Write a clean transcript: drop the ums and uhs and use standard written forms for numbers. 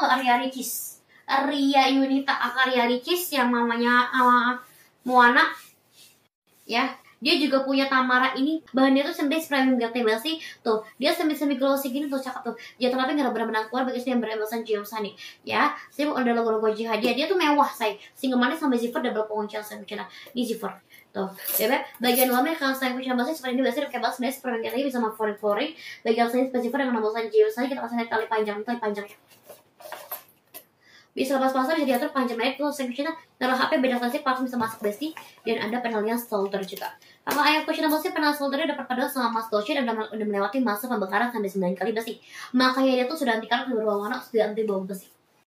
Ria Ricis, Ria Yunita Ria Ricis yang mamanya Moana ya. Dia juga punya Tamara ini, bahannya tuh Sundays Premium Gel Basi. Tuh, dia semi glossy gini tuh, cakep tuh. Dia tapi nggak benar-benar keluar bagi yang beremulsan James Honey. Ya, saya mau ada logo-logo jihadiyah. Dia tuh mewah, say. Single manis sampai zipper double penguncian saya bikin. Ini zipper. Tuh, ya, bagian luarnya kalau saya punya basi seperti ini biasanya pakai basi Sundays Premium Gel bisa sama flooring. Bagian saya zipper dengan emulsan James Honey, kita kasih tali panjangnya. Bisa lepas-lepasan, bisa diatur panjang naik tuh section. Taruh HP beda klasik, parfum bisa masuk besti, dan ada panelnya solder juga. Kalau ayam questionable sih panel soldernya dapat padahal sama Mas Dolce dan udah melewati masa pembakaran sampai 9 kali besi. Makanya dia tuh sudah anti karat, berwarna, sudah anti bau besi.